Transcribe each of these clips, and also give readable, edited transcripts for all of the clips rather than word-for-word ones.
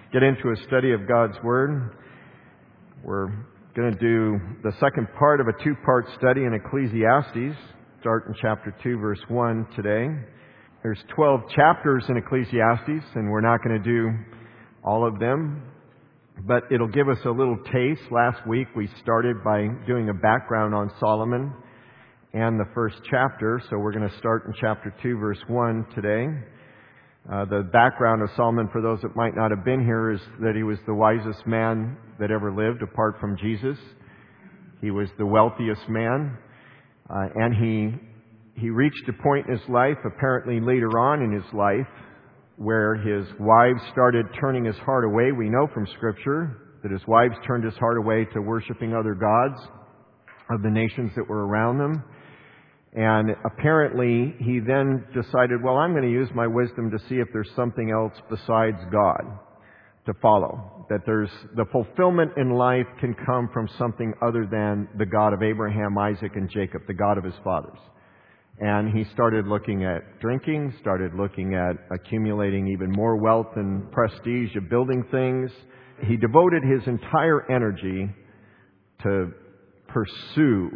get into a study of God's Word. We're going to do the second part of a two-part study in Ecclesiastes. Start in chapter 2, verse 1 today. There's 12 chapters in Ecclesiastes, and we're not going to do all of them, but it'll give us a little taste. Last week we started by doing a background on Solomon and the first chapter, so we're going to start in chapter 2, verse 1 today. The background of Solomon, for those that might not have been here, is that he was the wisest man that ever lived apart from Jesus. He was the wealthiest man, and he reached a point in his life, apparently later on in his life, where his wives started turning his heart away. We know from Scripture that his wives turned his heart away to worshiping other gods of the nations that were around them. And apparently he then decided, well, I'm going to use my wisdom to see if there's something else besides God to follow. That there's the fulfillment in life can come from something other than the God of Abraham, Isaac, and Jacob, the God of his fathers. And he started looking at drinking, started looking at accumulating even more wealth and prestige of building things. He devoted his entire energy to pursue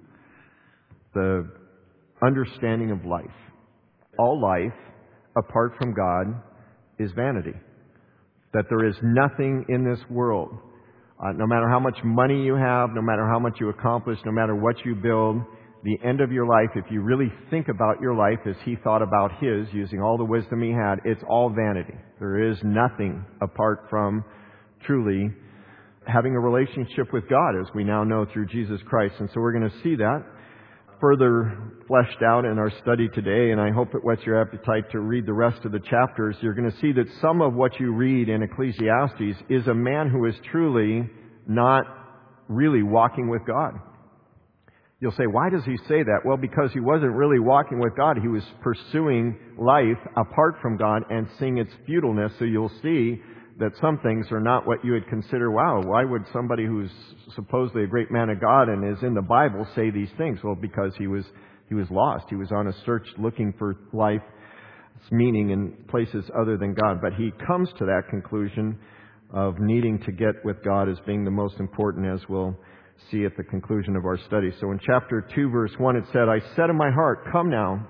the understanding of life. All life, apart from God, is vanity. That there is nothing in this world. No matter how much money you have, no matter how much you accomplish, no matter what you build, the end of your life, if you really think about your life as he thought about his, using all the wisdom he had, it's all vanity. There is nothing apart from truly having a relationship with God, as we now know through Jesus Christ. And so we're going to see that further fleshed out in our study today, and I hope it whets your appetite to read the rest of the chapters. You're going to see that some of what you read in Ecclesiastes is a man who is truly not really walking with God. You'll say, why does he say that? Well, because he wasn't really walking with God. He was pursuing life apart from God and seeing its futileness. So you'll see that some things are not what you would consider, wow, why would somebody who's supposedly a great man of God and is in the Bible say these things? Well, because he was lost. He was on a search looking for life's meaning in places other than God. But he comes to that conclusion of needing to get with God as being the most important, as we'll see at the conclusion of our study. So in chapter 2, verse 1, it said, I said in my heart, come now,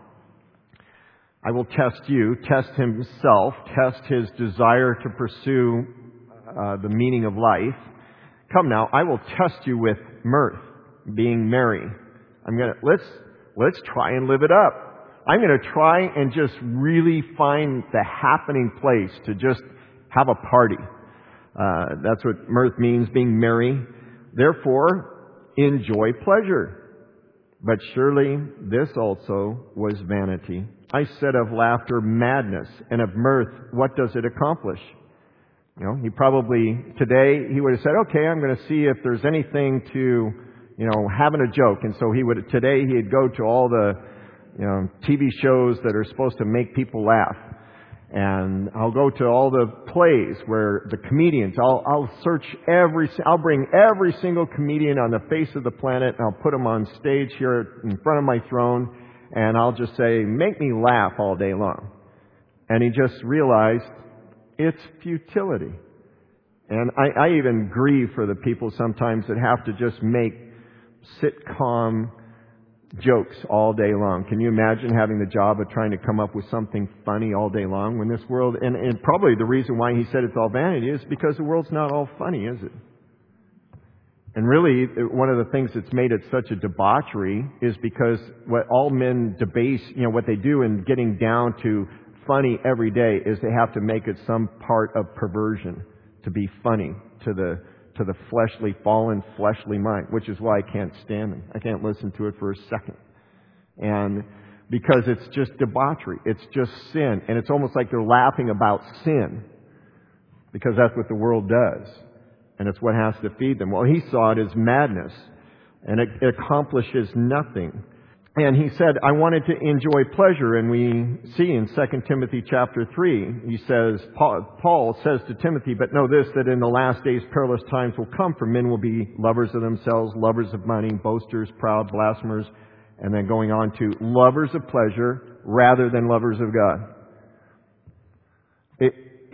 I will test you, test himself, test his desire to pursue the meaning of life. Come now, I will test you with mirth, being merry. Let's try and live it up. I'm going to try and just really find the happening place to just have a party. That's what mirth means, being merry. Therefore, enjoy pleasure. But surely this also was vanity. I said of laughter, madness, and of mirth, what does it accomplish? He probably, today, he would have said, okay, I'm going to see if there's anything to, having a joke. And so today he'd go to all the, TV shows that are supposed to make people laugh. And I'll go to all the plays where the comedians, I'll bring every single comedian on the face of the planet, and I'll put them on stage here in front of my throne, and I'll just say, make me laugh all day long. And he just realized it's futility. And I even grieve for the people sometimes that have to just make sitcom jokes all day long. Can you imagine having the job of trying to come up with something funny all day long when this world, and probably the reason why he said it's all vanity is because the world's not all funny, is it? And really, one of the things that's made it such a debauchery is because what all men debase, what they do in getting down to funny every day is they have to make it some part of perversion to be funny to the fallen fleshly mind, which is why I can't stand them. I can't listen to it for a second. And because it's just debauchery. It's just sin. And it's almost like they're laughing about sin because that's what the world does. And it's what has to feed them. Well, he saw it as madness, and it accomplishes nothing. And he said, I wanted to enjoy pleasure. And we see in 2 Timothy chapter 3, he says, Paul says to Timothy, but know this, that in the last days perilous times will come, for men will be lovers of themselves, lovers of money, boasters, proud, blasphemers, and then going on to lovers of pleasure rather than lovers of God.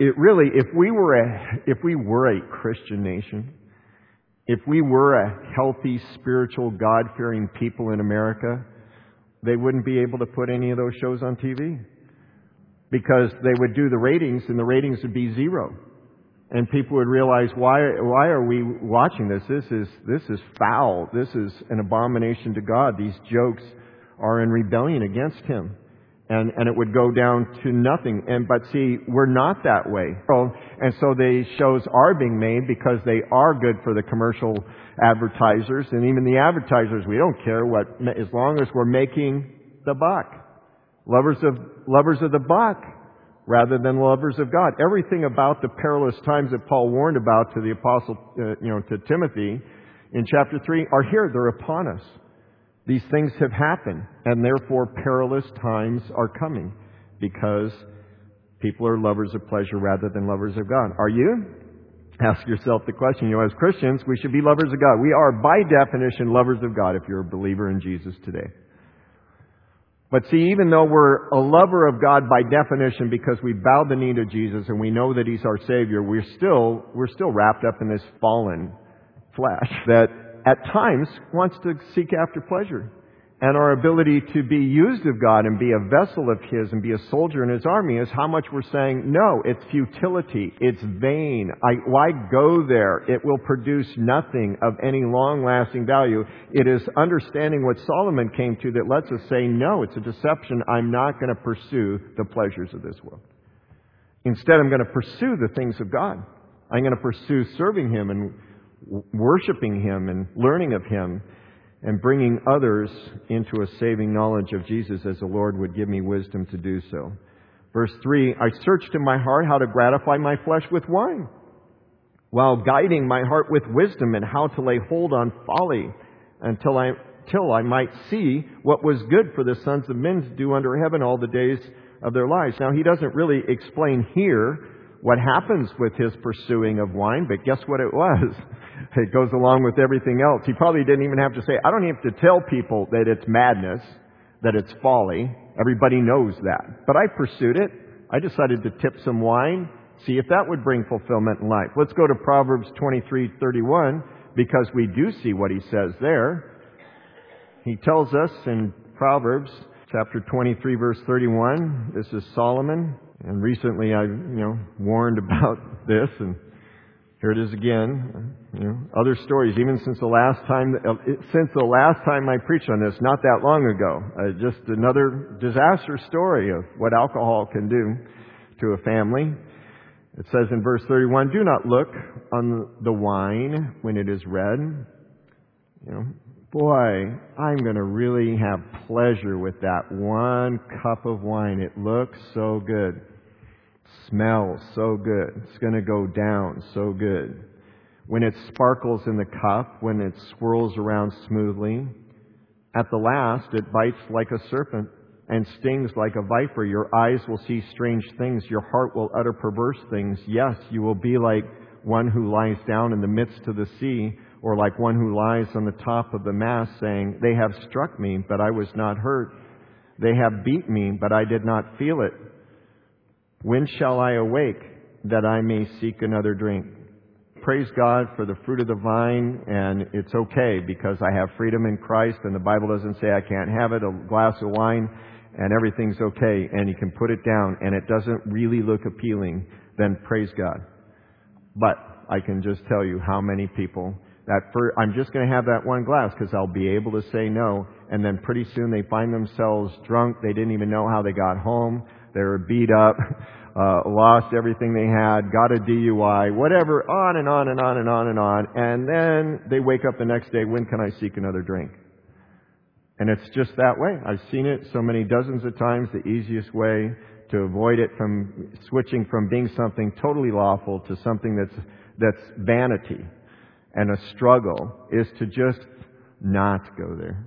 it really, if we were a Christian nation, if we were a healthy, spiritual, God-fearing people in America, they wouldn't be able to put any of those shows on TV. Because they would do the ratings, and the ratings would be zero. And people would realize, why are we watching this? This is foul. This is an abomination to God. These jokes are in rebellion against Him. And it would go down to nothing. But see, we're not that way. And so the shows are being made because they are good for the commercial advertisers. And even the advertisers, we don't care as long as we're making the buck. Lovers of the buck rather than lovers of God. Everything about the perilous times that Paul warned about to the apostle, to Timothy in chapter 3 are here. They're upon us. These things have happened, and therefore perilous times are coming because people are lovers of pleasure rather than lovers of God. Are you? Ask yourself the question. As Christians, we should be lovers of God. We are, by definition, lovers of God if you're a believer in Jesus today. But see, even though we're a lover of God by definition because we bow the knee to Jesus and we know that He's our Savior, we're still wrapped up in this fallen flesh that at times wants to seek after pleasure. And our ability to be used of God and be a vessel of His and be a soldier in His army is how much we're saying, no, it's futility, it's vain. Why go there? It will produce nothing of any long-lasting value. It is understanding what Solomon came to that lets us say, no, it's a deception. I'm not going to pursue the pleasures of this world. Instead, I'm going to pursue the things of God. I'm going to pursue serving Him and worshiping Him and learning of Him and bringing others into a saving knowledge of Jesus as the Lord would give me wisdom to do so. Verse 3, I searched in my heart how to gratify my flesh with wine, while guiding my heart with wisdom and how to lay hold on folly until I might see what was good for the sons of men to do under heaven all the days of their lives. Now, he doesn't really explain here what happens with his pursuing of wine, but guess what it was? It goes along with everything else. He probably didn't even have to say, I don't have to tell people that it's madness, that it's folly. Everybody knows that. But I pursued it. I decided to tip some wine, see if that would bring fulfillment in life. Let's go to Proverbs 23:31, because we do see what he says there. He tells us in Proverbs chapter 23, verse 31, this is Solomon. And recently I, warned about this, and here it is again. Other stories, even since the last time I preached on this, not that long ago. Just another disaster story of what alcohol can do to a family. It says in verse 31, do not look on the wine when it is red. Boy, I'm going to really have pleasure with that one cup of wine. It looks so good. Smells so good. It's going to go down so good. When it sparkles in the cup, when it swirls around smoothly, at the last it bites like a serpent and stings like a viper. Your eyes will see strange things. Your heart will utter perverse things. Yes, you will be like one who lies down in the midst of the sea, or like one who lies on the top of the mast, saying, they have struck me, but I was not hurt. They have beat me, but I did not feel it. When shall I awake that I may seek another drink? Praise God for the fruit of the vine, and it's okay because I have freedom in Christ, and the Bible doesn't say I can't have it, a glass of wine, and everything's okay, and you can put it down, and it doesn't really look appealing, then praise God. But I can just tell you how many people I'm just going to have that one glass because I'll be able to say no, and then pretty soon they find themselves drunk. They didn't even know how they got home. They were beat up, lost everything they had, got a DUI, whatever, on and on and on and on and on. And then they wake up the next day, when can I seek another drink? And it's just that way. I've seen it so many dozens of times. The easiest way to avoid it from switching from being something totally lawful to something that's vanity and a struggle is to just not go there.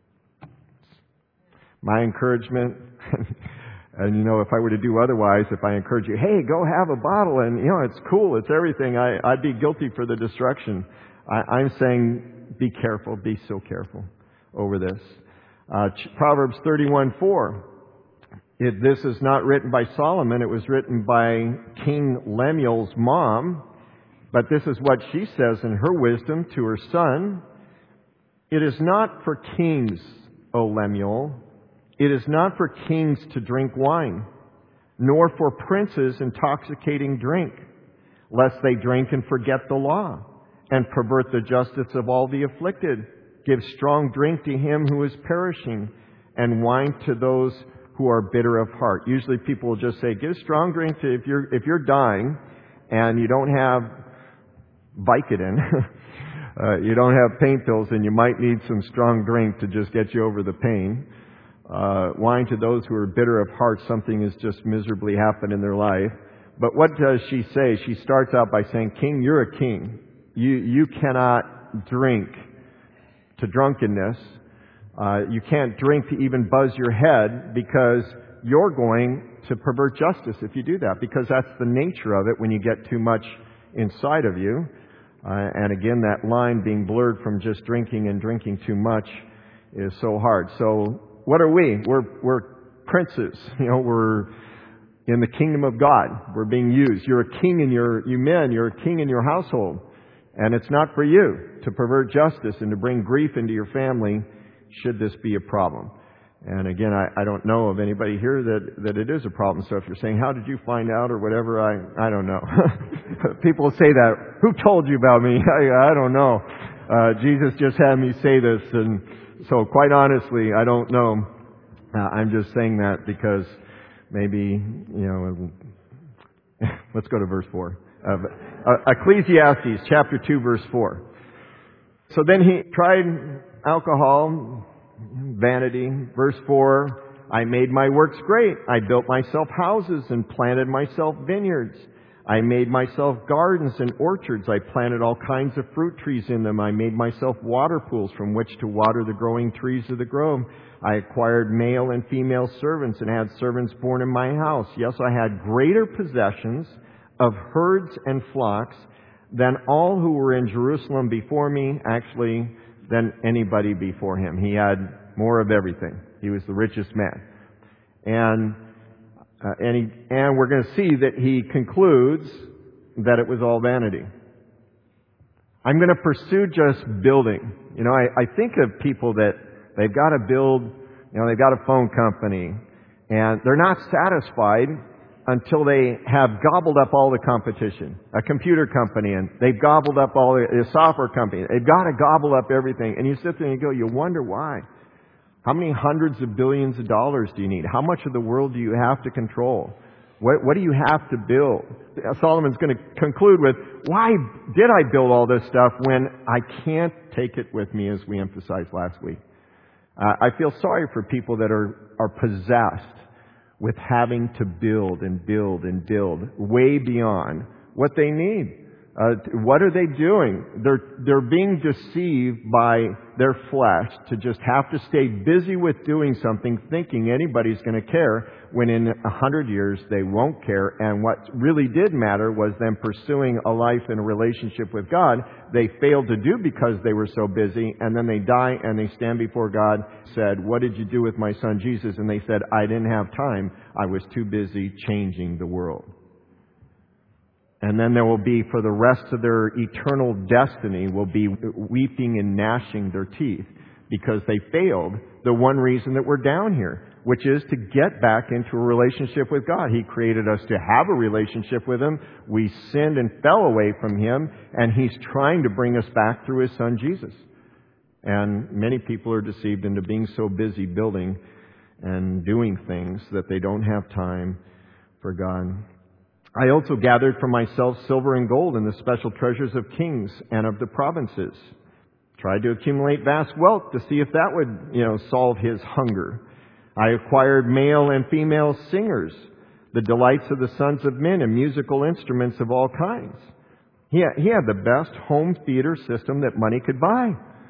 My encouragement, and if I were to do otherwise, if I encourage you, hey, go have a bottle and, it's cool, it's everything, I'd be guilty for the destruction. I'm saying be careful, be so careful over this. Proverbs 31:4. This is not written by Solomon. It was written by King Lemuel's mom. But this is what she says in her wisdom to her son. It is not for kings, O Lemuel. It is not for kings to drink wine, nor for princes intoxicating drink, lest they drink and forget the law, and pervert the justice of all the afflicted. Give strong drink to him who is perishing, and wine to those who are bitter of heart. Usually people will just say, give strong drink to if you're dying and you don't have Vicodin, you don't have pain pills, and you might need some strong drink to just get you over the pain. Wine to those who are bitter of heart, something has just miserably happened in their life. But what does she say? She starts out by saying, King, you're a king. You cannot drink to drunkenness. You can't drink to even buzz your head, because you're going to pervert justice if you do that, because that's the nature of it when you get too much inside of you. And again, that line being blurred from just drinking and drinking too much is so hard. So what are we? We're princes. We're in the kingdom of God. We're being used. You're a king you're a king in your household. And it's not for you to pervert justice and to bring grief into your family should this be a problem. And again, I don't know of anybody here that it is a problem. So if you're saying, how did you find out or whatever, I don't know. People say that. Who told you about me? I don't know. Jesus just had me say this. And so quite honestly, I don't know. I'm just saying that because maybe, let's go to verse 4. Ecclesiastes chapter 2 verse 4. So then he tried alcohol, vanity. Verse 4, I made my works great. I built myself houses and planted myself vineyards. I made myself gardens and orchards. I planted all kinds of fruit trees in them. I made myself water pools from which to water the growing trees of the grove. I acquired male and female servants and had servants born in my house. Yes, I had greater possessions of herds and flocks than all who were in Jerusalem before me, actually than anybody before him. He had more of everything. He was the richest man. And we're going to see that he concludes that it was all vanity. I'm going to pursue just building. I think of people that they've got to build, they've got a phone company, and they're not satisfied until they have gobbled up all the competition. A computer company, and they've gobbled up all the software company. They've got to gobble up everything. And you sit there and you wonder why. How many hundreds of billions of dollars do you need? How much of the world do you have to control? What do you have to build? Solomon's going to conclude with, why did I build all this stuff when I can't take it with me, as we emphasized last week? I feel sorry for people that are possessed with having to build and build and build way beyond what they need. What are they doing? They're being deceived by their flesh to just have to stay busy with doing something, thinking anybody's going to care, when in 100 years they won't care. And what really did matter was them pursuing a life and a relationship with God. They failed to do because they were so busy, and then they die and they stand before God, said, what did you do with my son Jesus? And they said, I didn't have time. I was too busy changing the world. And then there will be, for the rest of their eternal destiny, will be weeping and gnashing their teeth because they failed the one reason that we're down here, which is to get back into a relationship with God. He created us to have a relationship with Him. We sinned and fell away from Him, and He's trying to bring us back through His Son, Jesus. And many people are deceived into being so busy building and doing things that they don't have time for God. I also gathered for myself silver and gold and the special treasures of kings and of the provinces. Tried to accumulate vast wealth to see if that would, solve his hunger. I acquired male and female singers, the delights of the sons of men, and musical instruments of all kinds. He had the best home theater system that money could buy.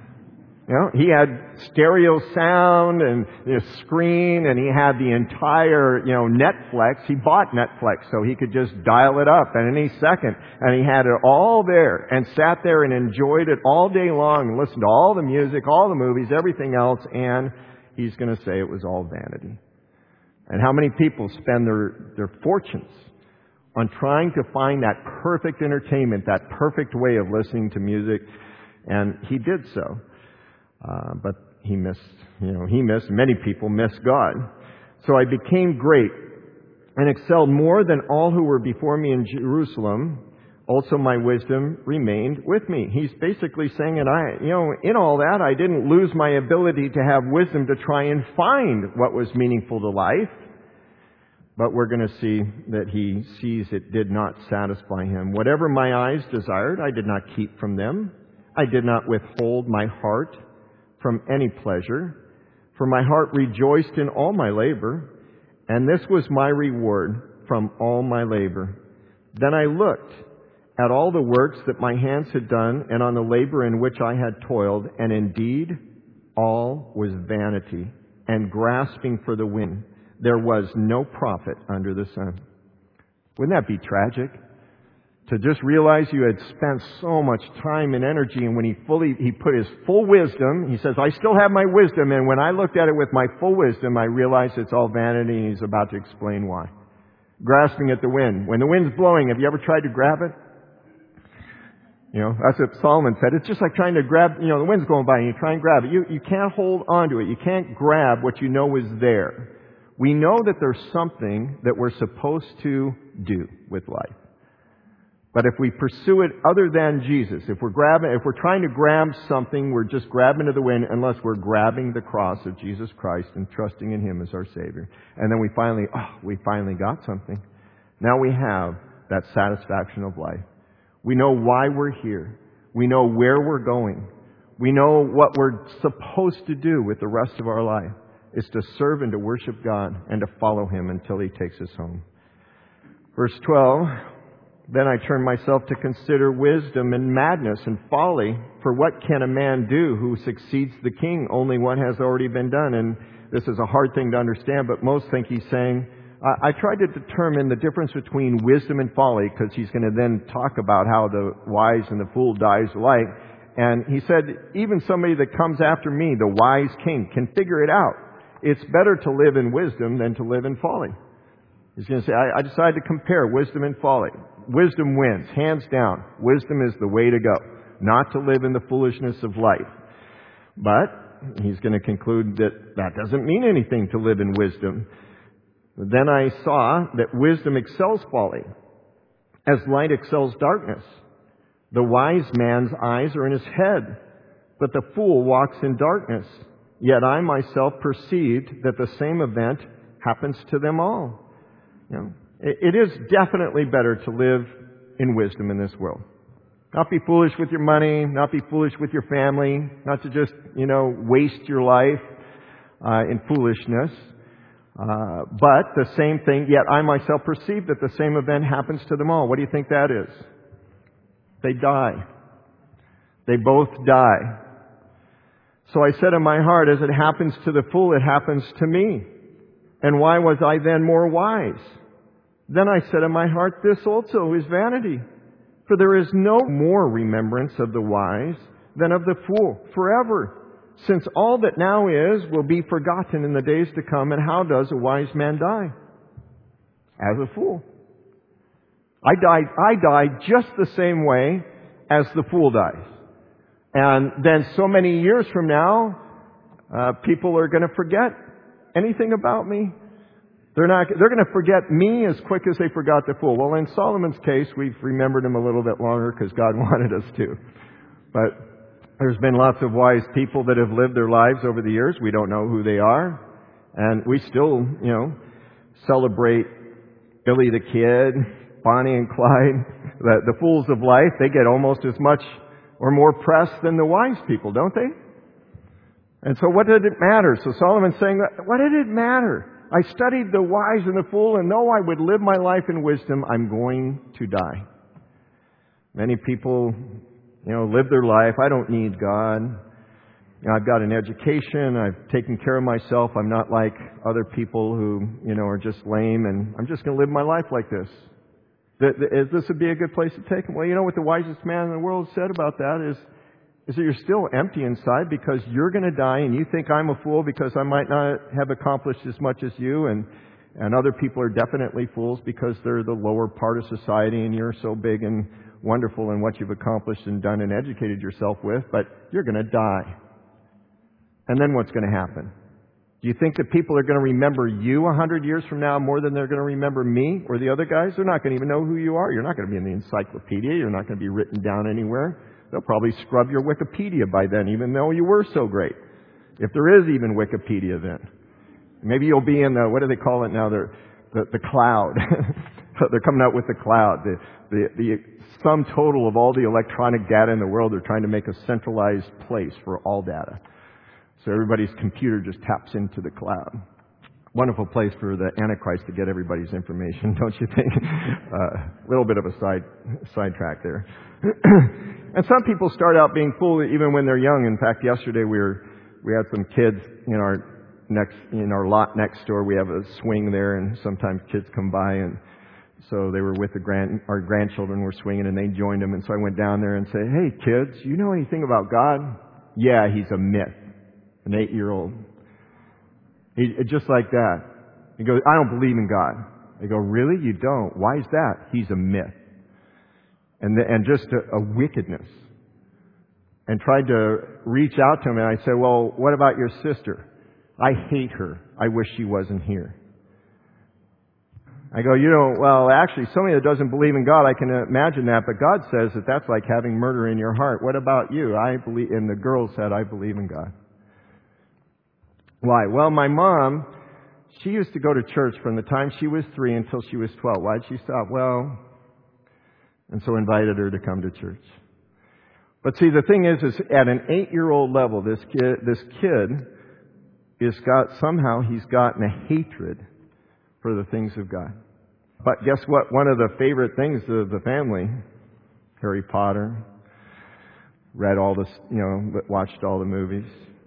He had stereo sound and screen, and he had the entire, Netflix. He bought Netflix so he could just dial it up at any second. And he had it all there and sat there and enjoyed it all day long and listened to all the music, all the movies, everything else. And he's going to say it was all vanity. And how many people spend their fortunes on trying to find that perfect entertainment, that perfect way of listening to music? And he did so. But he missed, many people missed God. So I became great and excelled more than all who were before me in Jerusalem. Also my wisdom remained with me. He's basically saying, in all that, I didn't lose my ability to have wisdom to try and find what was meaningful to life. But we're going to see that he sees it did not satisfy him. Whatever my eyes desired, I did not keep from them. I did not withhold my heart from any pleasure. For my heart rejoiced in all my labor, and this was my reward from all my labor. Then I looked at all the works that my hands had done, and on the labor in which I had toiled, and indeed all was vanity and grasping for the wind. There was no profit under the sun. Wouldn't that be tragic? To just realize you had spent so much time and energy, and when he put his full wisdom, he says, I still have my wisdom, and when I looked at it with my full wisdom, I realized it's all vanity, and he's about to explain why. Grasping at the wind. When the wind's blowing, have you ever tried to grab it? That's what Solomon said. It's just like trying to grab, the wind's going by and you try and grab it. You can't hold on to it. You can't grab what you know is there. We know that there's something that we're supposed to do with life. But if we pursue it other than Jesus, if we're trying to grab something, we're just grabbing to the wind unless we're grabbing the cross of Jesus Christ and trusting in Him as our Savior. And then we finally got something. Now we have that satisfaction of life. We know why we're here. We know where we're going. We know what we're supposed to do with the rest of our life. Is to serve and to worship God and to follow Him until He takes us home. Verse 12, then I turned myself to consider wisdom and madness and folly. For what can a man do who succeeds the king? Only what has already been done. And this is a hard thing to understand, but most think he's saying, I tried to determine the difference between wisdom and folly, because he's going to then talk about how the wise and the fool dies alike. And he said, even somebody that comes after me, the wise king, can figure it out. It's better to live in wisdom than to live in folly. He's going to say, I decided to compare wisdom and folly. Wisdom wins, hands down. Wisdom is the way to go, not to live in the foolishness of life. But he's going to conclude that doesn't mean anything to live in wisdom. Then I saw that wisdom excels folly, as light excels darkness. The wise man's eyes are in his head, but the fool walks in darkness. Yet I myself perceived that the same event happens to them all. It is definitely better to live in wisdom in this world. Not be foolish with your money, not be foolish with your family, not to just, waste your life in foolishness. But the same thing, yet I myself perceive that the same event happens to them all. What do you think that is? They die. They both die. So I said in my heart, as it happens to the fool, it happens to me. And why was I then more wise? Then I said in my heart, this also is vanity. For there is no more remembrance of the wise than of the fool forever. Since all that now is will be forgotten in the days to come. And how does a wise man die? As a fool. I died just the same way as the fool dies. And then so many years from now, people are going to forget anything about me. They're going to forget me as quick as they forgot the fool. Well, in Solomon's case, we've remembered him a little bit longer because God wanted us to. But there's been lots of wise people that have lived their lives over the years. We don't know who they are. And we still, celebrate Billy the Kid, Bonnie and Clyde, the fools of life. They get almost as much or more press than the wise people, don't they? And so what did it matter? So Solomon's saying, what did it matter? I studied the wise and the fool, and though I would live my life in wisdom, I'm going to die. Many people, live their life. I don't need God. I've got an education. I've taken care of myself. I'm not like other people who, are just lame, and I'm just going to live my life like this. This would be a good place to take him. Well, what the wisest man in the world said about that is that you're still empty inside because you're going to die and you think I'm a fool because I might not have accomplished as much as you. And And other people are definitely fools because they're the lower part of society and you're so big and wonderful in what you've accomplished and done and educated yourself with, but you're going to die. And then what's going to happen? Do you think that people are going to remember you 100 years from now more than they're going to remember me or the other guys? They're not going to even know who you are. You're not going to be in the encyclopedia. You're not going to be written down anywhere. They'll probably scrub your Wikipedia by then, even though you were so great. If there is even Wikipedia then. Maybe you'll be in the, what do they call it now? The cloud. They're coming out with the cloud. The sum total of all the electronic data in the world, they're trying to make a centralized place for all data. So everybody's computer just taps into the cloud. Wonderful place for the Antichrist to get everybody's information, don't you think? A little bit of a sidetrack there. And some people start out being fooled even when they're young. In fact, yesterday we had some kids in our lot next door. We have a swing there, and sometimes kids come by, and so they were with our grandchildren were swinging, and they joined them. And so I went down there and said, "Hey, kids, you know anything about God?" "Yeah, he's a myth." An 8-year-old. Just like that. He goes, "I don't believe in God." They go, "Really? You don't? Why is that?" "He's a myth." And just a wickedness. And tried to reach out to him, and I said, "Well, what about your sister?" "I hate her. I wish she wasn't here." I go, well, actually, somebody that doesn't believe in God, I can imagine that, but God says that that's like having murder in your heart. What about you? "I believe," and the girl said, "I believe in God." Why? Well, my mom, she used to go to church from the time she was 3 until she was 12. Why did she stop? Well, and so invited her to come to church. But see, the thing is at an 8-year-old level, this kid he's gotten a hatred for the things of God. But guess what? One of the favorite things of the family, Harry Potter, read all this, watched all the movies.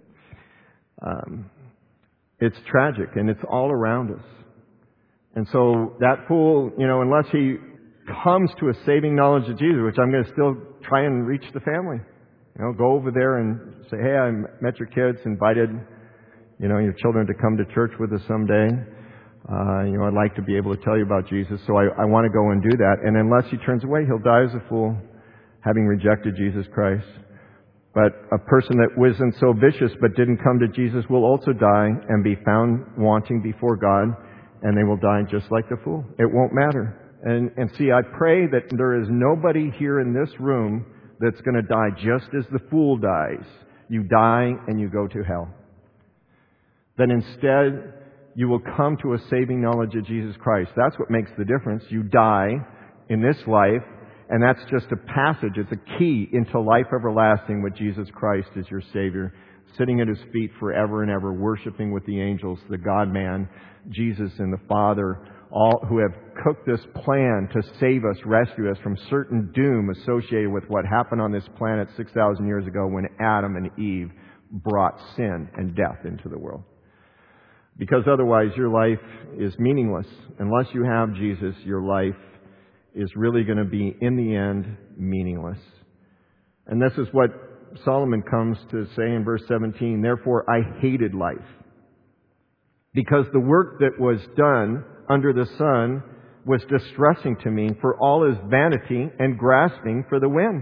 It's tragic, and it's all around us. And so that fool, unless he comes to a saving knowledge of Jesus, which I'm going to still try and reach the family. Go over there and say, "Hey, I met your kids, invited, your children to come to church with us someday. I'd like to be able to tell you about Jesus, so I want to go and do that." And unless he turns away, he'll die as a fool, having rejected Jesus Christ. But a person that wasn't so vicious but didn't come to Jesus will also die and be found wanting before God, and they will die just like the fool. It won't matter. And see, I pray that there is nobody here in this room that's going to die just as the fool dies. You die and you go to hell. That instead, you will come to a saving knowledge of Jesus Christ. That's what makes the difference. You die in this life, and that's just a passage. It's a key into life everlasting with Jesus Christ as your Savior, sitting at His feet forever and ever, worshiping with the angels, the God-man, Jesus and the Father, all who have cooked this plan to save us, rescue us from certain doom associated with what happened on this planet 6,000 years ago when Adam and Eve brought sin and death into the world. Because otherwise your life is meaningless. Unless you have Jesus, your life is really going to be, in the end, meaningless. And this is what Solomon comes to say in verse 17, "Therefore I hated life, because the work that was done under the sun was distressing to me, for all is vanity and grasping for the wind."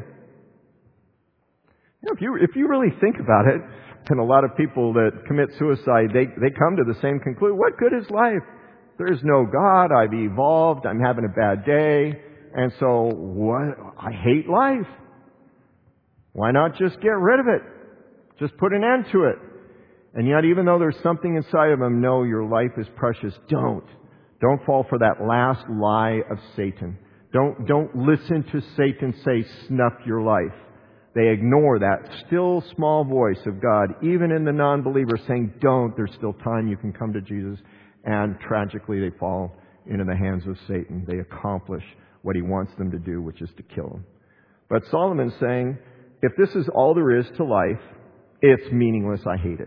If you really think about it, and a lot of people that commit suicide, they come to the same conclusion. What good is life? There's no God. I've evolved. I'm having a bad day. And so what? I hate life. Why not just get rid of it? Just put an end to it. And yet, even though there's something inside of them, no, your life is precious. Don't fall for that last lie of Satan. Don't listen to Satan say, "Snuff your life." They ignore that still small voice of God, even in the non-believer, saying, "Don't, there's still time, you can come to Jesus." And tragically, they fall into the hands of Satan. They accomplish what he wants them to do, which is to kill him. But Solomon's saying, if this is all there is to life, it's meaningless. I hate it.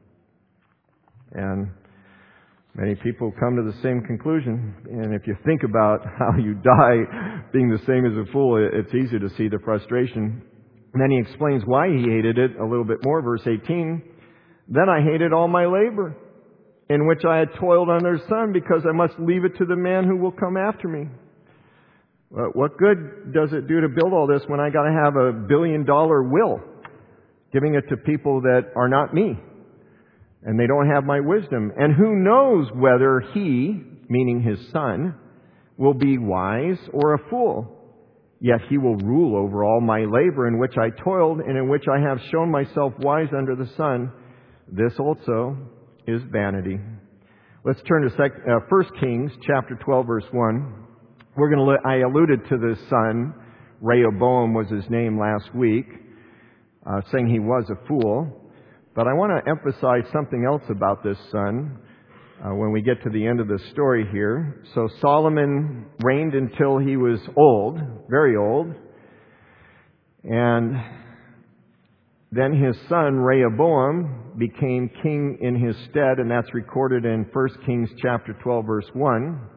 And many people come to the same conclusion. And if you think about how you die being the same as a fool, it's easy to see the frustration. And then he explains why he hated it a little bit more. Verse 18, "Then I hated all my labor in which I had toiled under the sun, because I must leave it to the man who will come after me. What good does it do to build all this when I got to have $1 billion will, giving it to people that are not me, and they don't have my wisdom? And who knows whether he, meaning his son, will be wise or a fool? Yet he will rule over all my labor in which I toiled, and in which I have shown myself wise under the sun. This also is vanity. Let's turn to 1 Kings chapter 12, verse 1. I alluded to this son. Rehoboam was his name last week, saying he was a fool. But I want to emphasize something else about this son when we get to the end of the story here. So Solomon reigned until he was old, very old. And then his son Rehoboam became king in his stead, and that's recorded in 1 Kings chapter 12, verse 1.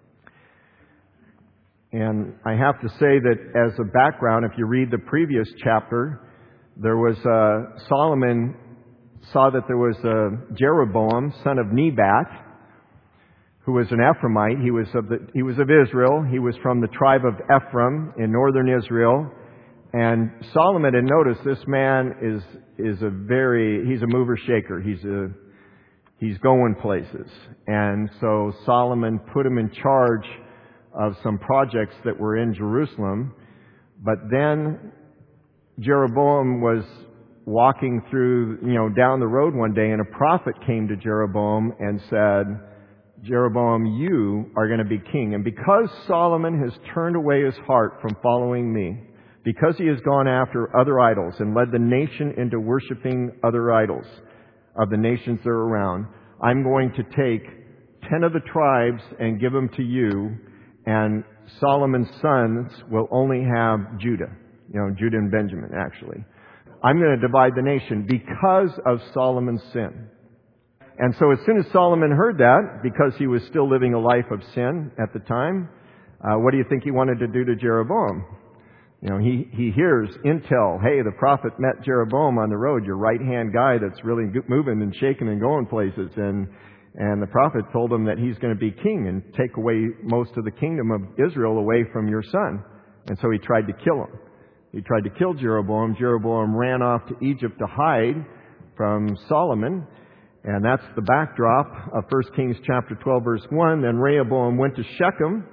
And I have to say that as a background, if you read the previous chapter, there was Solomon saw that there was Jeroboam, son of Nebat, who was an Ephraimite. He was of Israel. He was from the tribe of Ephraim in northern Israel. And Solomon had noticed this man he's a mover shaker. He's going places. And so Solomon put him in charge of some projects that were in Jerusalem. But then Jeroboam was walking through, down the road one day, and a prophet came to Jeroboam and said, Jeroboam, you are going to be king. And because Solomon has turned away his heart from following me, because he has gone after other idols and led the nation into worshiping other idols of the nations that are around, I'm going to take 10 of the tribes and give them to you, and Solomon's sons will only have Judah. Judah and Benjamin, actually. I'm going to divide the nation because of Solomon's sin. And so as soon as Solomon heard that, because he was still living a life of sin at the time, what do you think he wanted to do to Jeroboam? He hears intel. Hey, the prophet met Jeroboam on the road, your right-hand guy that's really moving and shaking and going places. And the prophet told him that he's going to be king and take away most of the kingdom of Israel away from your son. And so he tried to kill him. He tried to kill Jeroboam. Jeroboam ran off to Egypt to hide from Solomon. And that's the backdrop of 1 Kings chapter 12, verse 1. Then Rehoboam went to Shechem.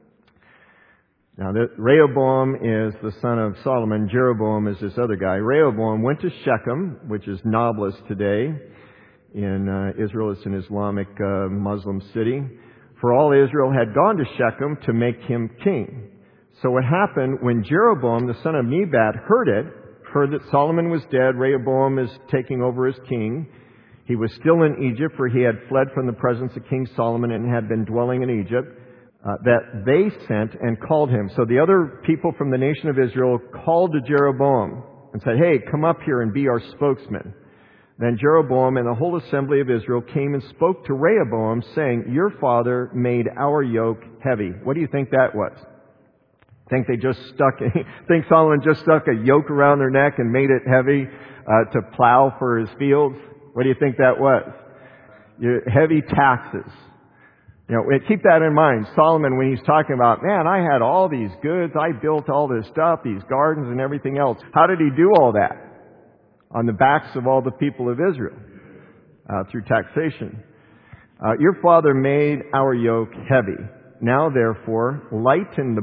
Now, Rehoboam is the son of Solomon. Jeroboam is this other guy. Rehoboam went to Shechem, which is Nablus today in Israel. It's an Islamic Muslim city. For all Israel had gone to Shechem to make him king. So what happened when Jeroboam, the son of Nebat, heard that Solomon was dead, Rehoboam is taking over as king. He was still in Egypt, for he had fled from the presence of King Solomon and had been dwelling in Egypt, that they sent and called him. So the other people from the nation of Israel called to Jeroboam and said, hey, come up here and be our spokesman. Then Jeroboam and the whole assembly of Israel came and spoke to Rehoboam, saying, your father made our yoke heavy. What do you think that was? Think Solomon just stuck a yoke around their neck and made it heavy to plow for his fields? What do you think that was? Heavy taxes. Keep that in mind. Solomon, when he's talking about, man, I had all these goods, I built all this stuff, these gardens and everything else. How did he do all that? On the backs of all the people of Israel, through taxation. Your father made our yoke heavy. Now, therefore, lighten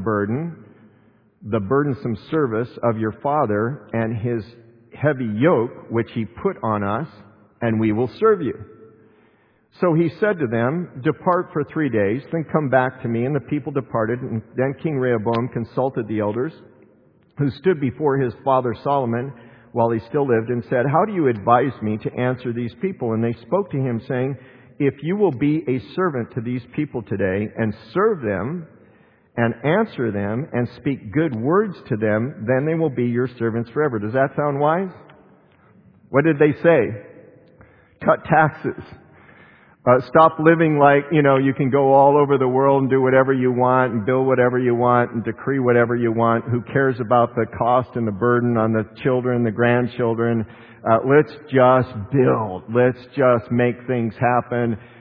the burdensome service of your father and his heavy yoke, which he put on us, and we will serve you. So he said to them, depart for 3 days, then come back to me. And the people departed. And then King Rehoboam consulted the elders who stood before his father Solomon while he still lived, and said, how do you advise me to answer these people? And they spoke to him, saying, if you will be a servant to these people today and serve them and answer them and speak good words to them, then they will be your servants forever. Does that sound wise? What did they say? Cut taxes. Stop living like, you can go all over the world and do whatever you want and build whatever you want and decree whatever you want. Who cares about the cost and the burden on the children, the grandchildren? Let's just build. Let's just make things happen.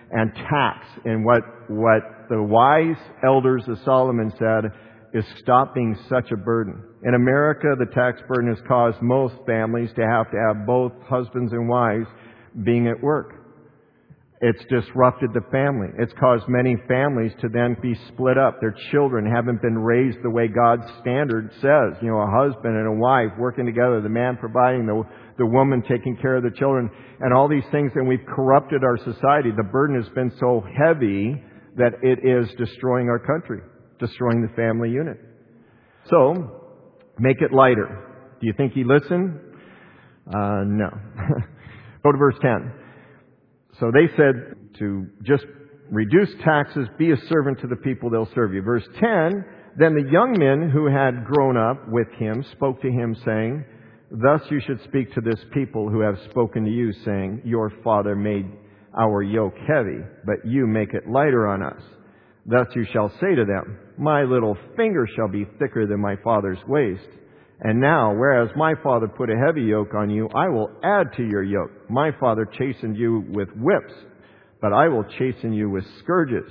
and tax. And what the wise elders of Solomon said is, stop being such a burden. In America, the tax burden has caused most families to have both husbands and wives being at work. It's disrupted the family. It's caused many families to then be split up. Their children haven't been raised the way God's standard says. You know, a husband and a wife working together, the man providing, the woman taking care of the children, and all these things. And we've corrupted our society. The burden has been so heavy that it is destroying our country, destroying the family unit. So, make it lighter. Do you think he listened? No. Go to verse 10. So they said to just reduce taxes, be a servant to the people, they'll serve you. Verse 10, then the young men who had grown up with him spoke to him, saying, thus you should speak to this people who have spoken to you, saying, your father made our yoke heavy, but you make it lighter on us. Thus you shall say to them, my little finger shall be thicker than my father's waist. And now, whereas my father put a heavy yoke on you, I will add to your yoke. My father chastened you with whips, but I will chasten you with scourges.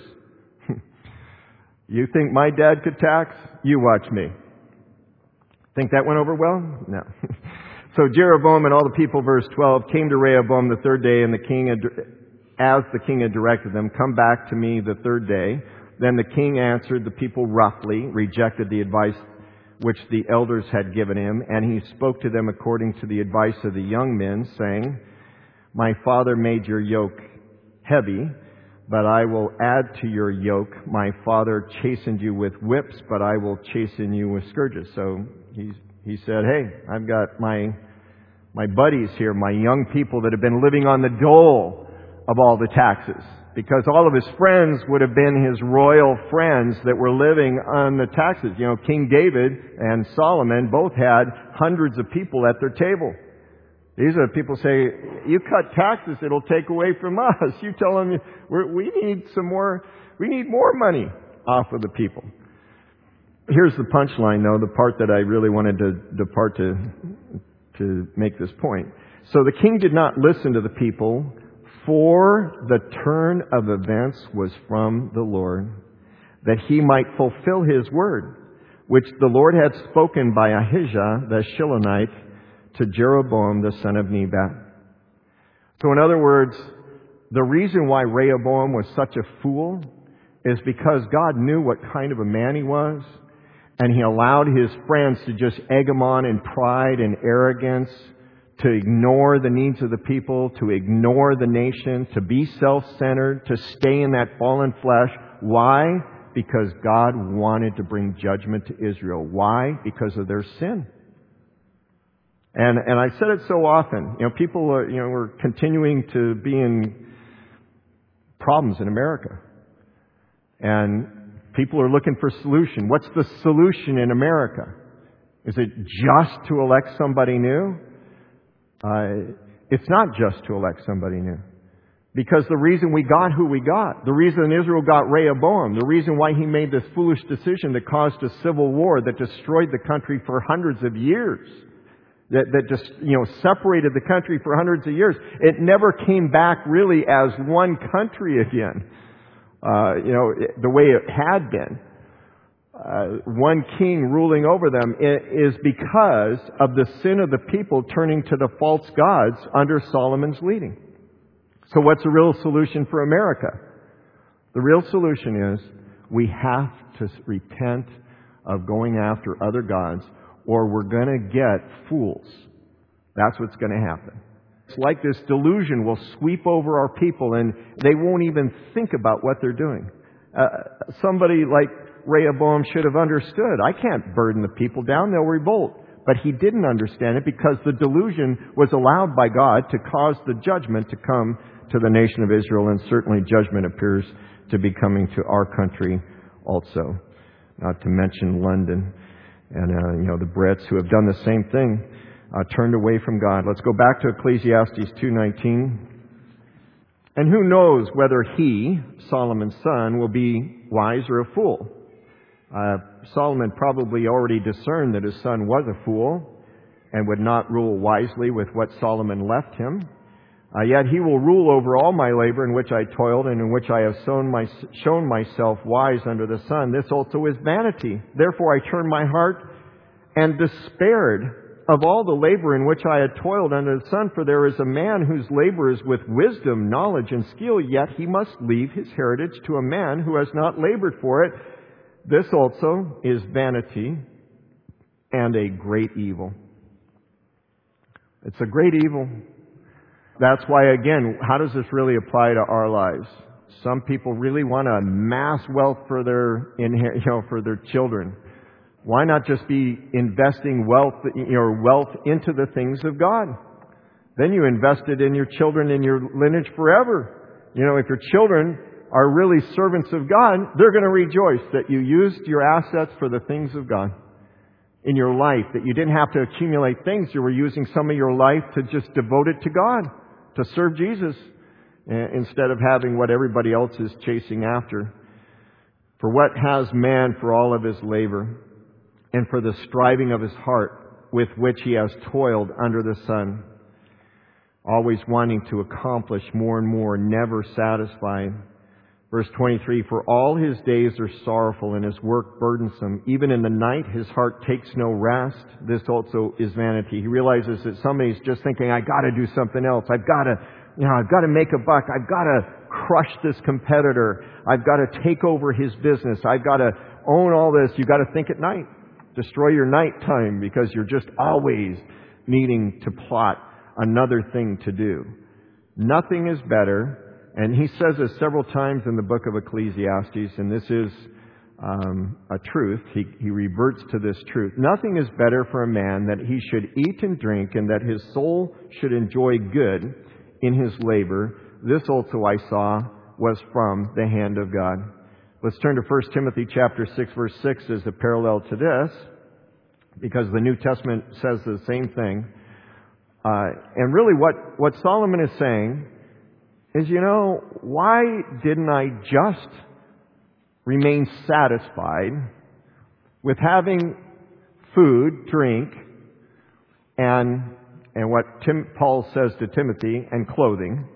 You think my dad could tax? You watch me. Think that went over well? No. So Jeroboam and all the people, verse 12, came to Rehoboam the third day, and as the king had directed them, come back to me the third day. Then the king answered the people roughly, rejected the advice which the elders had given him, and he spoke to them according to the advice of the young men, saying, my father made your yoke heavy, but I will add to your yoke. My father chastened you with whips, but I will chasten you with scourges. So he said, hey, I've got my buddies here, my young people that have been living on the dole of all the taxes. Because all of his friends would have been his royal friends that were living on the taxes. You know, King David and Solomon both had hundreds of people at their table. These are the people say, you cut taxes, it'll take away from us. You tell them, we need more money off of the people. Here's the punchline, though, the part that I really wanted to depart to make this point. So the king did not listen to the people, for the turn of events was from the Lord, that he might fulfill his word, which the Lord had spoken by Ahijah the Shilonite to Jeroboam the son of Nebat. So in other words, the reason why Rehoboam was such a fool is because God knew what kind of a man he was, and he allowed his friends to just egg him on in pride and arrogance, to ignore the needs of the people, to ignore the nation, to be self-centered, to stay in that fallen flesh. Why? Because God wanted to bring judgment to Israel. Why? Because of their sin. And I said it so often. You know, people are, we're continuing to be in problems in America. And people are looking for solution. What's the solution in America? Is it just to elect somebody new? It's not just to elect somebody new. Because the reason we got who we got, the reason Israel got Rehoboam, the reason why he made this foolish decision that caused a civil war that destroyed the country for hundreds of years, that just, separated the country for hundreds of years, it never came back really as one country again, the way it had been. One king ruling over them is because of the sin of the people turning to the false gods under Solomon's leading. So what's the real solution for America? The real solution is we have to repent of going after other gods, or we're going to get fools. That's what's going to happen. It's like this delusion will sweep over our people and they won't even think about what they're doing. Somebody like Rehoboam should have understood. I can't burden the people down. They'll revolt. But he didn't understand it because the delusion was allowed by God to cause the judgment to come to the nation of Israel. And certainly judgment appears to be coming to our country also. Not to mention London and, the Brits who have done the same thing, turned away from God. Let's go back to Ecclesiastes 2:19. And who knows whether he, Solomon's son, will be wise or a fool? Solomon probably already discerned that his son was a fool and would not rule wisely with what Solomon left him. Yet he will rule over all my labor in which I toiled and in which I have shown myself wise under the sun. This also is vanity. Therefore I turned my heart and despaired of all the labor in which I had toiled under the sun. For there is a man whose labor is with wisdom, knowledge, and skill, yet he must leave his heritage to a man who has not labored for it. This also is vanity and a great evil. It's a great evil. That's why, again, how does this really apply to our lives? Some people really want to amass wealth for their children. Why not just be investing wealth into the things of God? Then you invest it in your children and your lineage forever. If your children are really servants of God, they're going to rejoice that you used your assets for the things of God in your life, that you didn't have to accumulate things. You were using some of your life to just devote it to God, to serve Jesus, instead of having what everybody else is chasing after. For what has man for all of his labor, and for the striving of his heart with which he has toiled under the sun, always wanting to accomplish more and more, never satisfied. Verse 23, for all his days are sorrowful and his work burdensome. Even in the night his heart takes no rest. This also is vanity. He realizes that somebody's just thinking, I got to do something else. I've got to make a buck. I've got to crush this competitor. I've got to take over his business. I've got to own all this. You've got to think at night. Destroy your nighttime because you're just always needing to plot another thing to do. Nothing is better. And he says this several times in the book of Ecclesiastes, and this is a truth. He reverts to this truth. Nothing is better for a man that he should eat and drink, and that his soul should enjoy good in his labor. This also I saw was from the hand of God. Let's turn to 1 Timothy chapter 6, verse 6 as a parallel to this, because the New Testament says the same thing. And really what Solomon is saying is, why didn't I just remain satisfied with having food, drink, and what Paul says to Timothy, and clothing?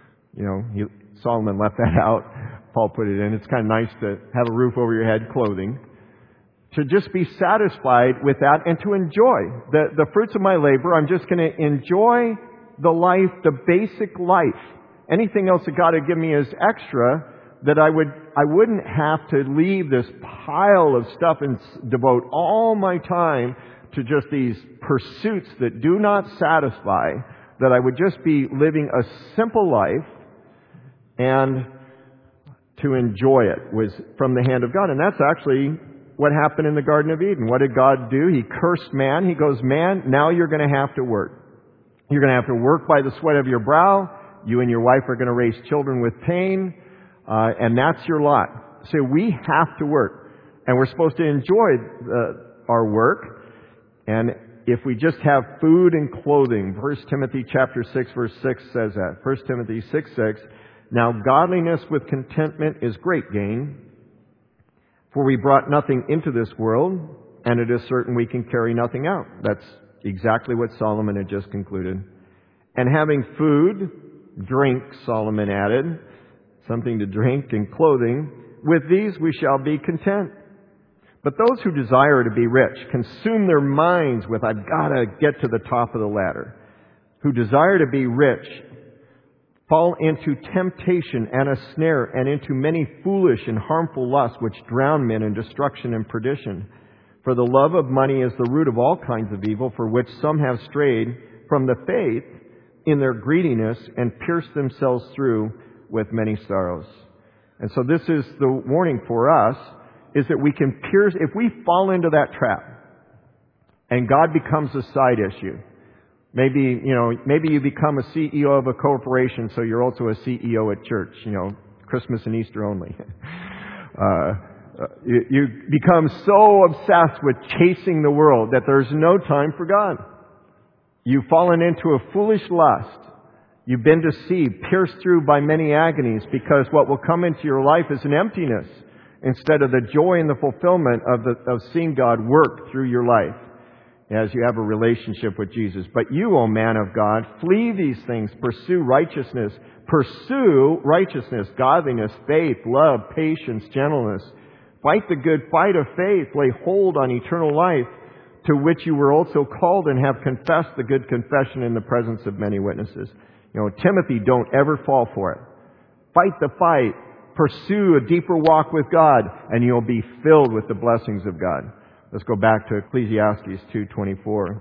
Solomon left that out. Paul put it in. It's kind of nice to have a roof over your head, clothing. To just be satisfied with that and to enjoy the fruits of my labor. I'm just going to enjoy the life, the basic life. Anything else that God had given me as extra, that I wouldn't have to leave this pile of stuff and devote all my time to just these pursuits that do not satisfy, that I would just be living a simple life and to enjoy it was from the hand of God. And that's actually what happened in the Garden of Eden. What did God do? He cursed man. He goes, man, now you're going to have to work. You're going to have to work by the sweat of your brow. You and your wife are going to raise children with pain. And that's your lot. So we have to work. And we're supposed to enjoy our work. And if we just have food and clothing, 1 Timothy chapter 6 verse 6 says that. 1 Timothy 6:6. Now godliness with contentment is great gain. For we brought nothing into this world, and it is certain we can carry nothing out. That's exactly what Solomon had just concluded. And having food, drink, Solomon added, something to drink and clothing, with these we shall be content. But those who desire to be rich consume their minds with, I've got to get to the top of the ladder. Who desire to be rich fall into temptation and a snare, and into many foolish and harmful lusts which drown men in destruction and perdition. For the love of money is the root of all kinds of evil, for which some have strayed from the faith in their greediness and pierced themselves through with many sorrows. And so this is the warning for us, is that we can pierce, if we fall into that trap and God becomes a side issue. Maybe you become a CEO of a corporation, so you're also a CEO at church, Christmas and Easter only. You become so obsessed with chasing the world that there's no time for God. You've fallen into a foolish lust. You've been deceived, pierced through by many agonies, because what will come into your life is an emptiness instead of the joy and the fulfillment of seeing God work through your life. as you have a relationship with Jesus. But you, O man of God, flee these things. Pursue righteousness. Pursue righteousness, godliness, faith, love, patience, gentleness. Fight the good fight of faith. Lay hold on eternal life, to which you were also called and have confessed the good confession in the presence of many witnesses. Timothy, don't ever fall for it. Fight the fight. Pursue a deeper walk with God, and you'll be filled with the blessings of God. Let's go back to Ecclesiastes 2:24.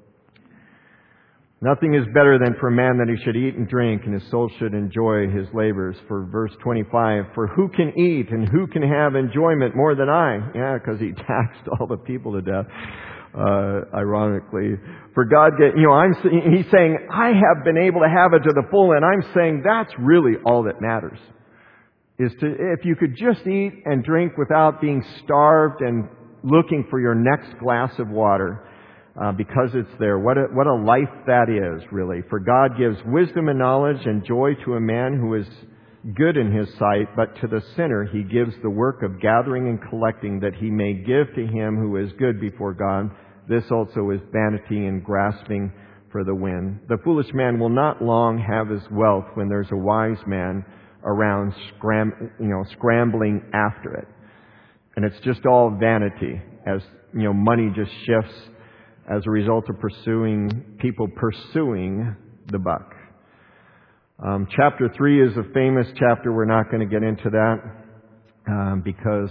Nothing is better than for a man that he should eat and drink, and his soul should enjoy his labors. For verse 25, for who can eat and who can have enjoyment more than I? Yeah, because he taxed all the people to death. Ironically, for God, he's saying, I have been able to have it to the full, and I'm saying that's really all that matters. If you could just eat and drink without being starved and looking for your next glass of water, because it's there. What a life that is, really. For God gives wisdom and knowledge and joy to a man who is good in his sight, but to the sinner he gives the work of gathering and collecting, that he may give to him who is good before God. This also is vanity and grasping for the wind. The foolish man will not long have his wealth when there's a wise man around scrambling after it. And it's just all vanity, as money just shifts as a result of people pursuing the buck. Chapter 3 is a famous chapter. We're not going to get into that because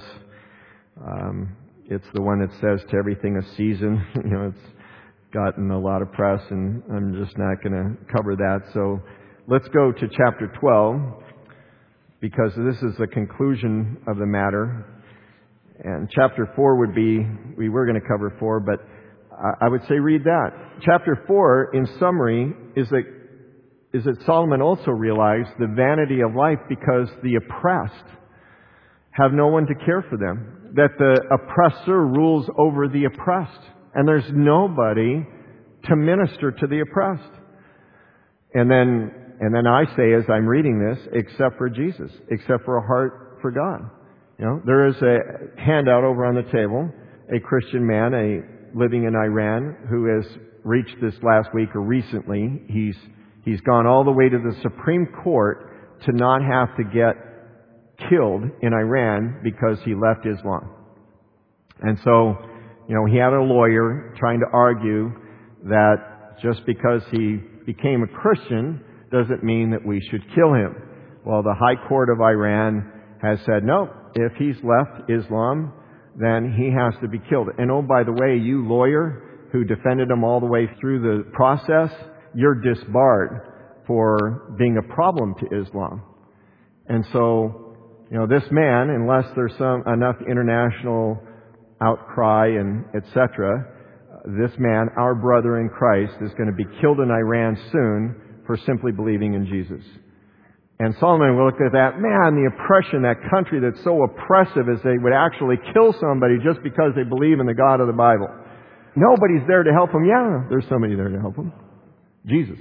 it's the one that says to everything a season. It's gotten a lot of press, and I'm just not going to cover that. So let's go to chapter 12, because this is the conclusion of the matter. And chapter 4 would be, we were going to cover 4, but I would say read that. Chapter 4, in summary, is that Solomon also realized the vanity of life because the oppressed have no one to care for them. That the oppressor rules over the oppressed. And there's nobody to minister to the oppressed. And then I say, as I'm reading this, except for Jesus, except for a heart for God. There is a handout over on the table, a Christian man, living in Iran, who has reached this last week or recently. He's gone all the way to the Supreme Court to not have to get killed in Iran because he left Islam. And so, he had a lawyer trying to argue that just because he became a Christian doesn't mean that we should kill him. Well, the High Court of Iran has said, no, if he's left Islam, then he has to be killed. And oh, by the way, you lawyer who defended him all the way through the process, you're disbarred for being a problem to Islam. And so, this man, unless there's enough international outcry and etc., this man, our brother in Christ, is going to be killed in Iran soon for simply believing in Jesus. And Solomon will look at that, the oppression, that country that's so oppressive, is they would actually kill somebody just because they believe in the God of the Bible. Nobody's there to help him. Yeah, there's somebody there to help him. Jesus.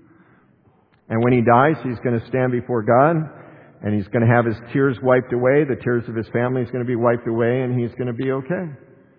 And when he dies, he's going to stand before God, and he's going to have his tears wiped away. The tears of his family is going to be wiped away, and he's going to be okay.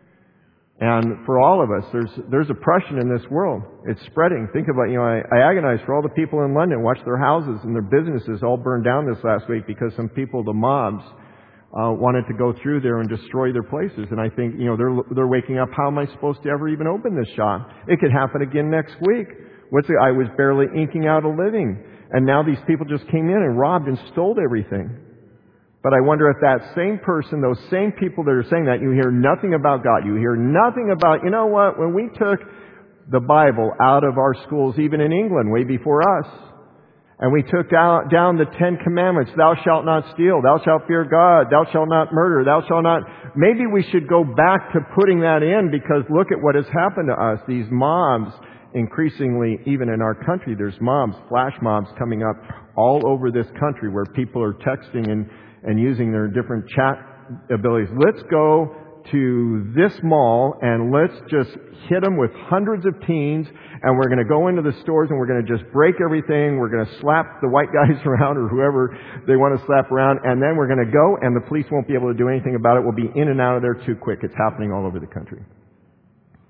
And for all of us, there's oppression in this world. It's spreading. Think about, I agonize for all the people in London. Watch their houses and their businesses all burn down this last week because some people, the mobs, wanted to go through there and destroy their places. And I think, they're waking up. How am I supposed to ever even open this shop? It could happen again next week. I was barely inking out a living. And now these people just came in and robbed and stole everything. But I wonder if that same person, those same people that are saying that, you hear nothing about God. You hear nothing about, when we took the Bible out of our schools, even in England, way before us, and we took down the 10 Commandments, thou shalt not steal, thou shalt fear God, thou shalt not murder, thou shalt not... Maybe we should go back to putting that in, because look at what has happened to us. These mobs, increasingly, even in our country, there's mobs, flash mobs coming up all over this country where people are texting and using their different chat abilities. Let's go to this mall and let's just hit them with hundreds of teens, and we're going to go into the stores and we're going to just break everything. We're going to slap the white guys around or whoever they want to slap around, and then we're going to go, and the police won't be able to do anything about it. We'll be in and out of there too quick. It's happening all over the country.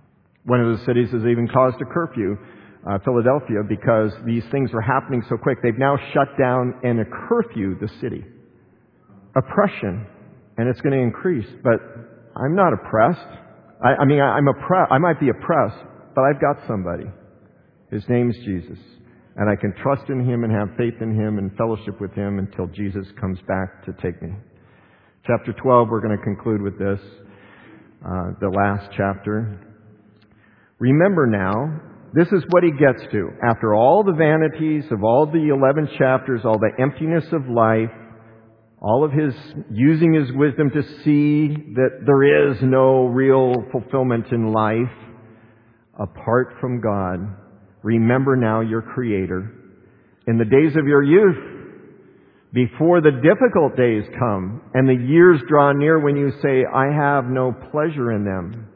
One of the cities has even caused a curfew, Philadelphia, because these things are happening so quick. They've now shut down and a curfew the city. Oppression, and it's going to increase. But I'm not oppressed. I'm oppressed. I might be oppressed, but I've got somebody. His name's Jesus. And I can trust in Him and have faith in Him and fellowship with Him until Jesus comes back to take me. Chapter 12, we're going to conclude with this, the last chapter. Remember now, this is what he gets to. After all the vanities of all the 11 chapters, all the emptiness of life, all of his using his wisdom to see that there is no real fulfillment in life apart from God. Remember now your Creator. In the days of your youth, before the difficult days come and the years draw near when you say, I have no pleasure in them.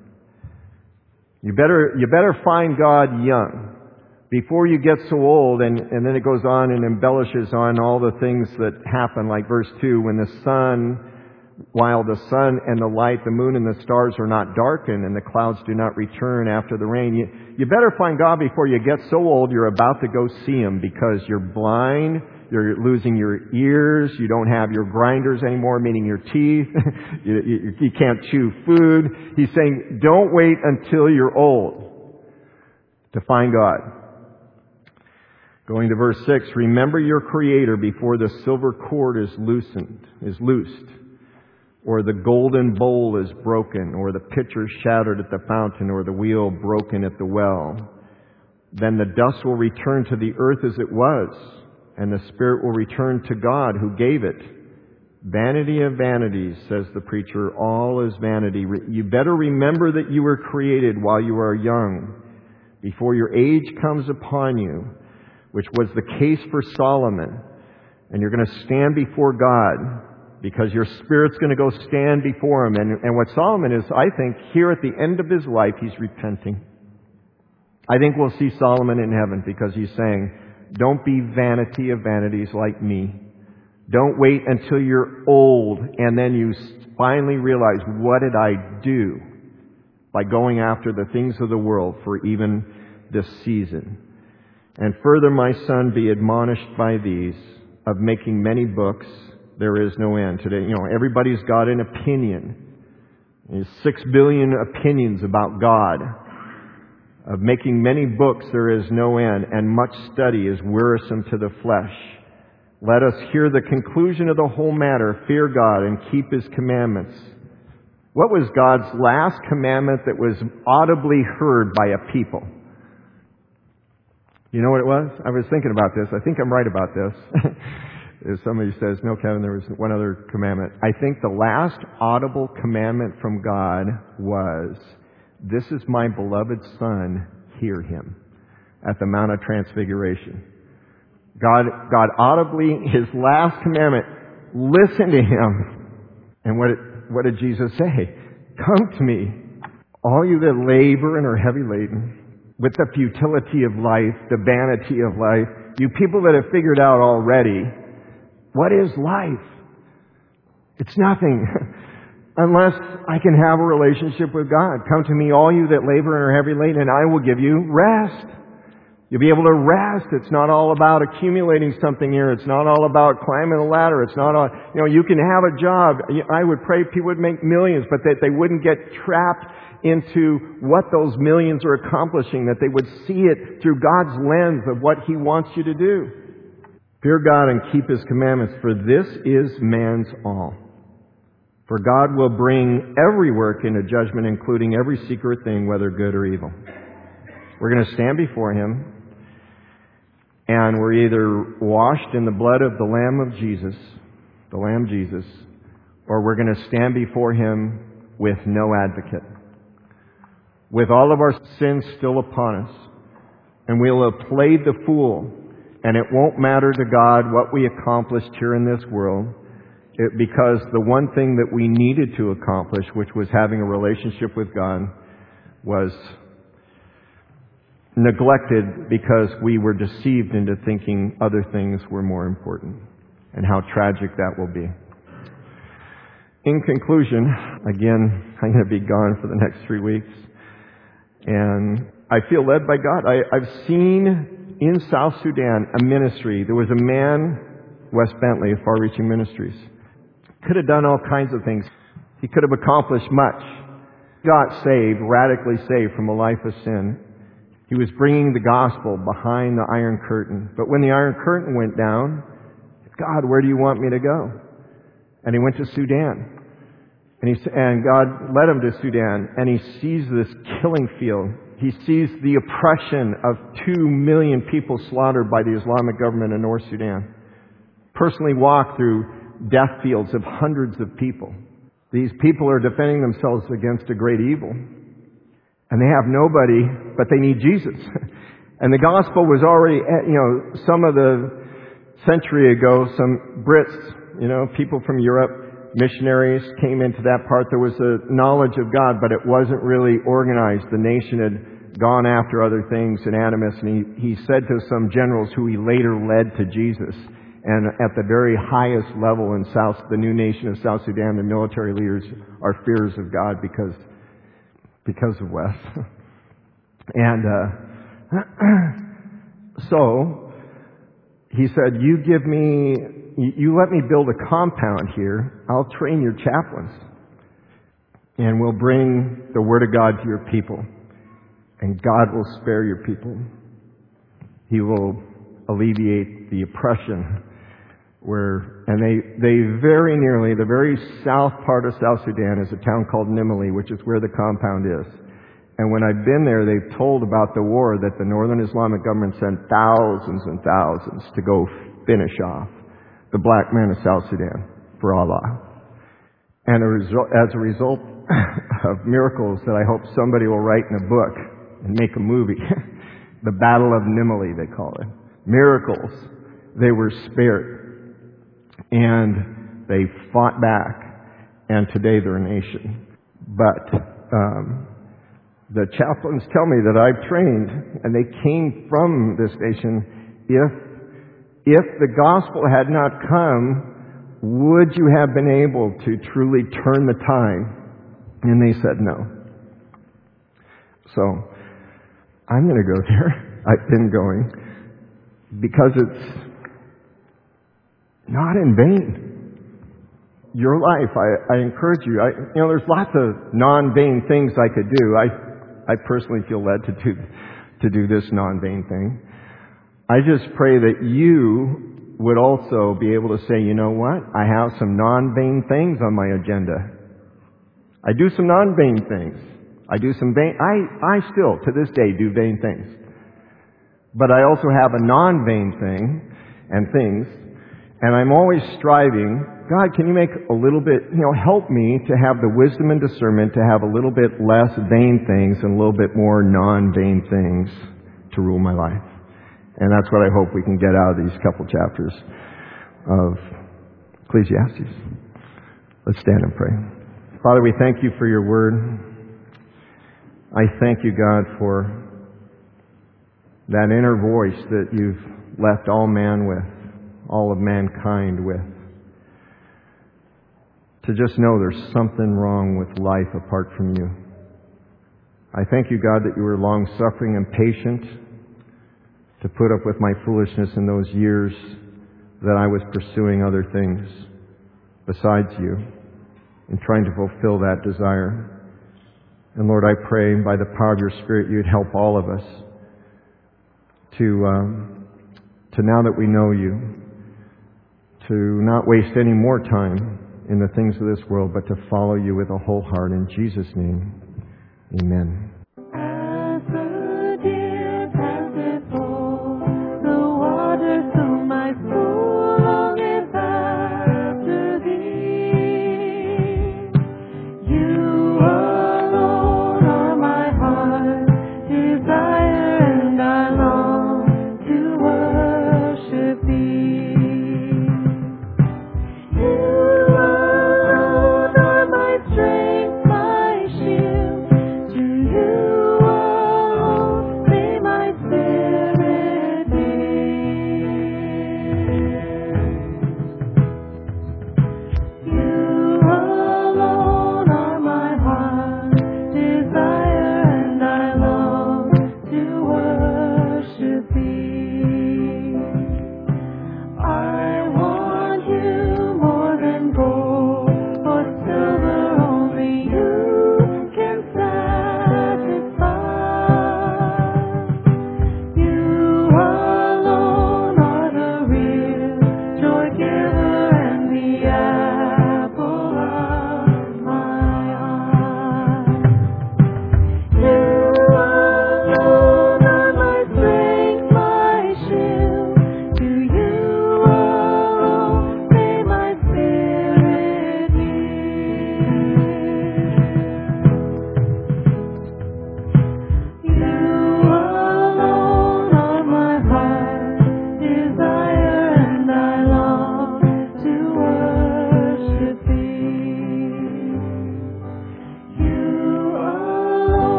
You better find God young before you get so old. And then it goes on and embellishes on all the things that happen, like verse 2, while the sun and the light, the moon and the stars are not darkened and the clouds do not return after the rain. You better find God before you get so old you're about to go see Him, because you're blind, you're losing your ears, you don't have your grinders anymore, meaning your teeth, you can't chew food. He's saying, don't wait until you're old to find God. Going to verse 6, remember your Creator before the silver cord is loosed, or the golden bowl is broken, or the pitcher shattered at the fountain, or the wheel broken at the well. Then the dust will return to the earth as it was, and the spirit will return to God who gave it. Vanity of vanities, says the preacher, all is vanity. You better remember that you were created while you are young, before your age comes upon you, which was the case for Solomon. And you're going to stand before God, because your spirit's going to go stand before Him. And what Solomon is, I think, here at the end of his life, he's repenting. I think we'll see Solomon in heaven, because he's saying, don't be vanity of vanities like me. Don't wait until you're old and then you finally realize, what did I do by going after the things of the world for even this season? And further, my son, be admonished by these, of making many books, there is no end. Today, everybody's got an opinion. There's 6 billion opinions about God. Of making many books there is no end, and much study is wearisome to the flesh. Let us hear the conclusion of the whole matter. Fear God and keep His commandments. What was God's last commandment that was audibly heard by a people? You know what it was? I was thinking about this. I think I'm right about this. If somebody says, no, Kevin, there was one other commandment. I think the last audible commandment from God was, this is my beloved Son, hear Him, at the Mount of Transfiguration. God audibly, His last commandment, listen to Him. And what did Jesus say? Come to me, all you that labor and are heavy laden, with the futility of life, the vanity of life, you people that have figured out already, what is life? It's nothing. Unless I can have a relationship with God. Come to me, all you that labor and are heavy laden, and I will give you rest. You'll be able to rest. It's not all about accumulating something here. It's not all about climbing a ladder. It's not all, you can have a job. I would pray people would make millions, but that they wouldn't get trapped into what those millions are accomplishing, that they would see it through God's lens of what He wants you to do. Fear God and keep His commandments, for this is man's all. For God will bring every work into judgment, including every secret thing, whether good or evil. We're going to stand before Him, and we're either washed in the blood of the Lamb Jesus, or we're going to stand before Him with no advocate, with all of our sins still upon us. And we'll have played the fool, and it won't matter to God what we accomplished here in this world, because the one thing that we needed to accomplish, which was having a relationship with God, was neglected because we were deceived into thinking other things were more important. And how tragic that will be. In conclusion, again, I'm going to be gone for the next 3 weeks. And I feel led by God. I've seen in South Sudan a ministry. There was a man, Wes Bentley of Far Reaching Ministries. Could have done all kinds of things. He could have accomplished much. Got saved, radically saved from a life of sin. He was bringing the gospel behind the Iron Curtain. But when the Iron Curtain went down, God, where do you want me to go? And he went to Sudan. And God led him to Sudan. And he sees this killing field. He sees the oppression of 2 million people slaughtered by the Islamic government in North Sudan. Personally walked through death fields of hundreds of people. These people are defending themselves against a great evil. And they have nobody, but they need Jesus. And the gospel was already, some of the century ago, some Brits, people from Europe, missionaries came into that part. There was a knowledge of God, but it wasn't really organized. The nation had gone after other things and animus. And he said to some generals who he later led to Jesus. And at the very highest level in the new nation of South Sudan, the military leaders are fearers of God because of Wes. And so he said, you let me build a compound here. I'll train your chaplains. And we'll bring the Word of God to your people. And God will spare your people. He will alleviate the oppression. They very nearly, the very south part of South Sudan is a town called Nimali, which is where the compound is. And when I've been there, they've told about the war that the Northern Islamic government sent thousands and thousands to go finish off the black men of South Sudan for Allah. And as a result of miracles that I hope somebody will write in a book and make a movie, the Battle of Nimali, they call it. Miracles. They were spared. And they fought back. And today they're a nation. But the chaplains tell me that I've trained, and they came from this nation. If the gospel had not come, would you have been able to truly turn the tide? And they said no. So I'm going to go there. I've been going because it's not in vain. Your life, I encourage you. There's lots of non-vain things I could do. I personally feel led to do this non-vain thing. I just pray that you would also be able to say, you know what? I have some non-vain things on my agenda. I do some non-vain things. I do some vain. I still, to this day, do vain things. But I also have a non-vain thing and things. And I'm always striving, God, can you make a little bit, help me to have the wisdom and discernment to have a little bit less vain things and a little bit more non-vain things to rule my life. And that's what I hope we can get out of these couple chapters of Ecclesiastes. Let's stand and pray. Father, we thank you for your word. I thank you, God, for that inner voice that you've left all man with. All of mankind with. To just know there's something wrong with life apart from you. I thank you, God, that you were long-suffering and patient to put up with my foolishness in those years that I was pursuing other things besides you and trying to fulfill that desire. And Lord, I pray by the power of your Spirit you'd help all of us to now that we know you, to not waste any more time in the things of this world, but to follow you with a whole heart. In Jesus' name, amen.